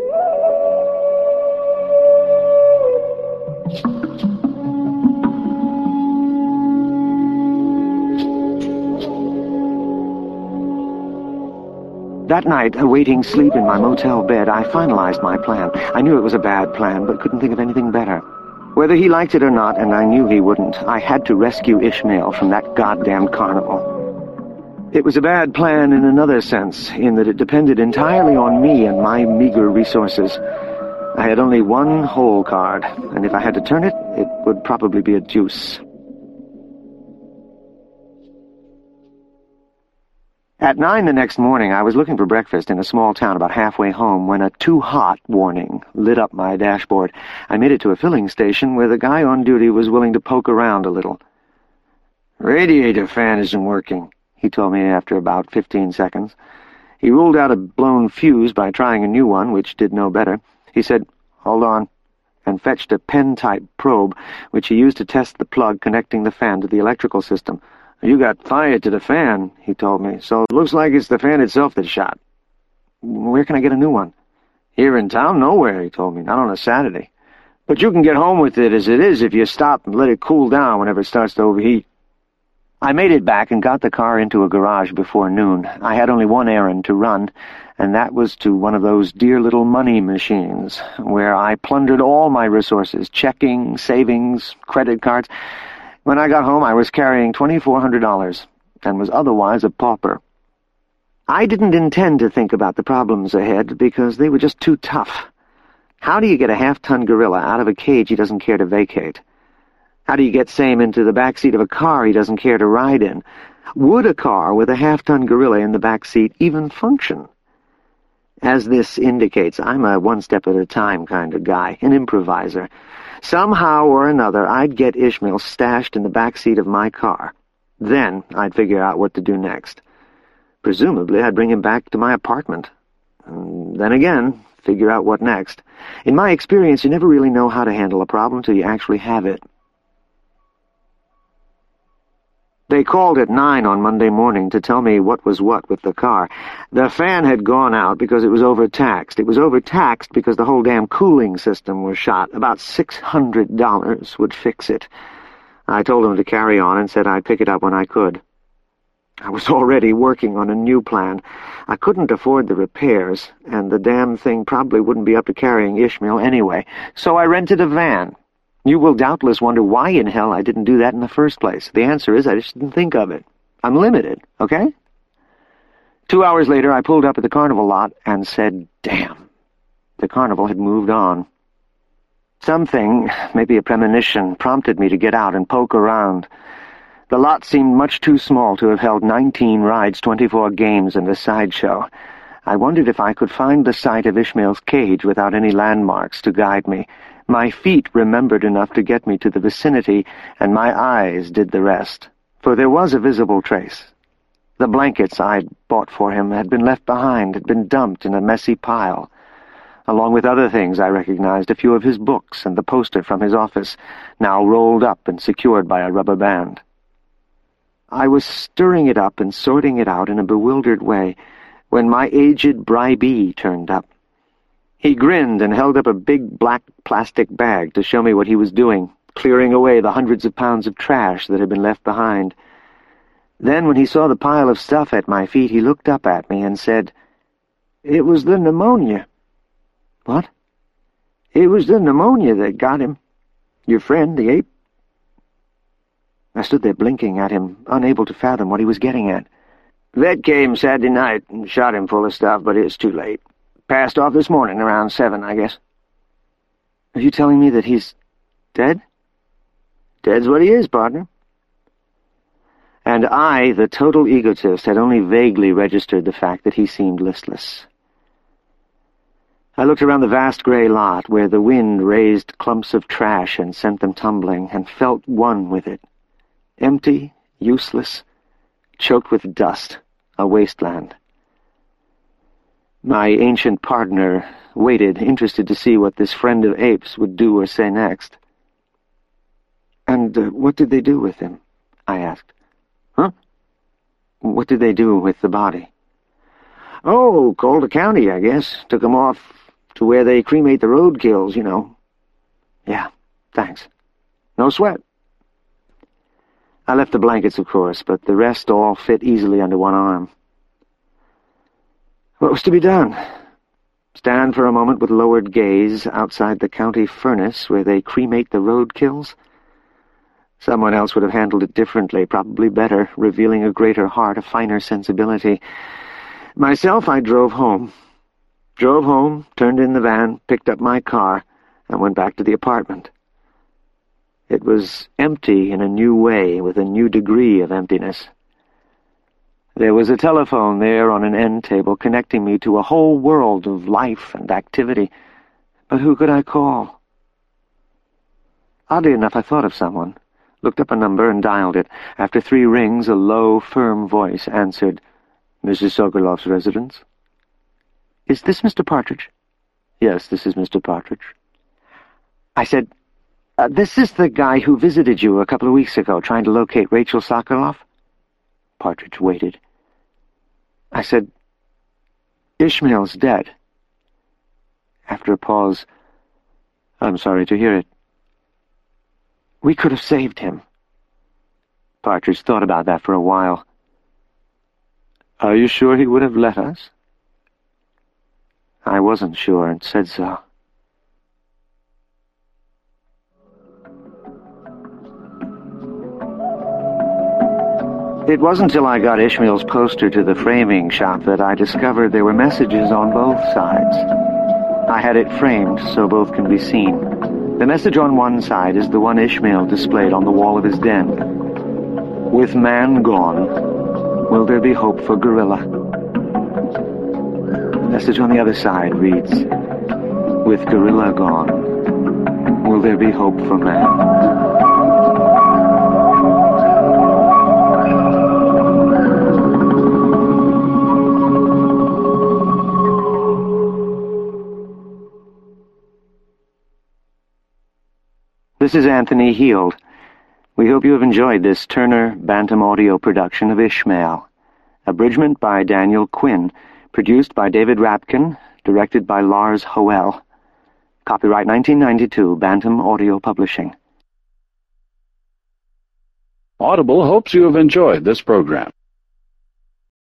[SPEAKER 1] That night, awaiting sleep in my motel bed, I finalized my plan. I knew it was a bad plan, but couldn't think of anything better. Whether he liked it or not, and I knew he wouldn't, I had to rescue Ishmael from that goddamn carnival. It was a bad plan in another sense, in that it depended entirely on me and my meager resources. I had only one hole card, and if I had to turn it, it would probably be a deuce. At nine the next morning, I was looking for breakfast in a small town about halfway home when a too hot warning lit up my dashboard. I made it to a filling station where the guy on duty was willing to poke around a little. "Radiator fan isn't working," he told me after about fifteen seconds. He ruled out a blown fuse by trying a new one, which did no better. He said, "Hold on," and fetched a pen-type probe, which he used to test the plug connecting the fan to the electrical system. "You got fire to the fan," he told me, "so it looks like it's the fan itself that's shot."
[SPEAKER 2] "Where can I get a new one?"
[SPEAKER 1] "Here in town, nowhere," he told me, "not on a Saturday. But you can get home with it as it is if you stop and let it cool down whenever it starts to overheat." I made it back and got the car into a garage before noon. I had only one errand to run, and that was to one of those dear little money machines, where I plundered all my resources, checking, savings, credit cards. When I got home, I was carrying twenty-four hundred dollars, and was otherwise a pauper. I didn't intend to think about the problems ahead, because they were just too tough. How do you get a half-ton gorilla out of a cage he doesn't care to vacate?
[SPEAKER 2] How do you get Same into the back seat of a car he doesn't care to ride in? Would a car with a half-ton gorilla in the back seat even function? As this indicates, I'm a one-step-at-a-time kind of guy, an improviser. Somehow or another, I'd get Ishmael stashed in the back seat of my car. Then I'd figure out what to do next. Presumably, I'd bring him back to my apartment. And then again, figure out what next. In my experience, you never really know how to handle a problem till you actually have it. They called at nine on Monday morning to tell me what was what with the car. The fan had gone out because it was overtaxed. It was overtaxed because the whole damn cooling system was shot. About six hundred dollars would fix it. I told them to carry on and said I'd pick it up when I could. I was already working on a new plan. I couldn't afford the repairs, and the damn thing probably wouldn't be up to carrying Ishmael anyway, so I rented a van. You will doubtless wonder why in hell I didn't do that in the first place. The answer is I just didn't think of it. I'm limited, okay? Two hours later, I pulled up at the carnival lot and said, damn. The carnival had moved on. Something, maybe a premonition, prompted me to get out and poke around. The lot seemed much too small to have held nineteen rides, twenty-four games, and a sideshow. I wondered if I could find the site of Ishmael's cage without any landmarks to guide me. My feet remembered enough to get me to the vicinity, and my eyes did the rest, for there was a visible trace. The blankets I'd bought for him had been left behind, had been dumped in a messy pile. Along with other things, I recognized a few of his books and the poster from his office, now rolled up and secured by a rubber band. I was stirring it up and sorting it out in a bewildered way when my aged bribee turned up. He grinned and held up a big black plastic bag to show me what he was doing, clearing away the hundreds of pounds of trash that had been left behind. Then, when he saw the pile of stuff at my feet, he looked up at me and said, "It was the pneumonia." "What?" "It was the pneumonia that got him. Your friend, the ape." I stood there blinking at him, unable to fathom what he was getting at. "Vet came Saturday night and shot him full of stuff, but it's too late. Passed off this morning around seven, I guess." "Are you telling me that he's dead?" "Dead's what he is, partner." And I, the total egotist, had only vaguely registered the fact that he seemed listless. I looked around the vast gray lot where the wind raised clumps of trash and sent them tumbling, and felt one with it. Empty, useless, choked with dust, a wasteland. My ancient partner waited, interested to see what this friend of apes would do or say next. "And uh, what did they do with him?" I asked. "Huh? What did they do with the body?" "Oh, called the county, I guess. Took him off to where they cremate the roadkills, you know." "Yeah, thanks." "No sweat." I left the blankets, of course, but the rest all fit easily under one arm. What was to be done? Stand for a moment with lowered gaze outside the county furnace where they cremate the roadkills? Someone else would have handled it differently, probably better, revealing a greater heart, a finer sensibility. Myself, I drove home. Drove home, turned in the van, picked up my car, and went back to the apartment. It was empty in a new way, with a new degree of emptiness. There was a telephone there on an end table connecting me to a whole world of life and activity. But who could I call? Oddly enough, I thought of someone, looked up a number and dialed it. After three rings, a low, firm voice answered, "Missus Sokolov's residence." "Is this Mister Partridge?" "Yes, this is Mister Partridge." I said, uh, "This is the guy who visited you a couple of weeks ago, trying to locate Rachel Sokolov?" Partridge waited. I said, "Ishmael's dead." After a pause, "I'm sorry to hear it." "We could have saved him." Partridge thought about that for a while. "Are you sure he would have let us?" I wasn't sure and said so. It wasn't until I got Ishmael's poster to the framing shop that I discovered there were messages on both sides. I had it framed so both can be seen.
[SPEAKER 1] The message on one side is the one Ishmael displayed on the wall of his den. With man gone, will there be hope for Gorilla? The message on the other side reads, with Gorilla gone, will there be hope for man? This is Anthony Heald. We hope you have enjoyed this Turner Bantam audio production of Ishmael. Abridgment by Daniel Quinn, produced by David Rapkin, directed by Lars Hoel. Copyright nineteen ninety-two, Bantam Audio Publishing.
[SPEAKER 3] Audible hopes you have enjoyed this program.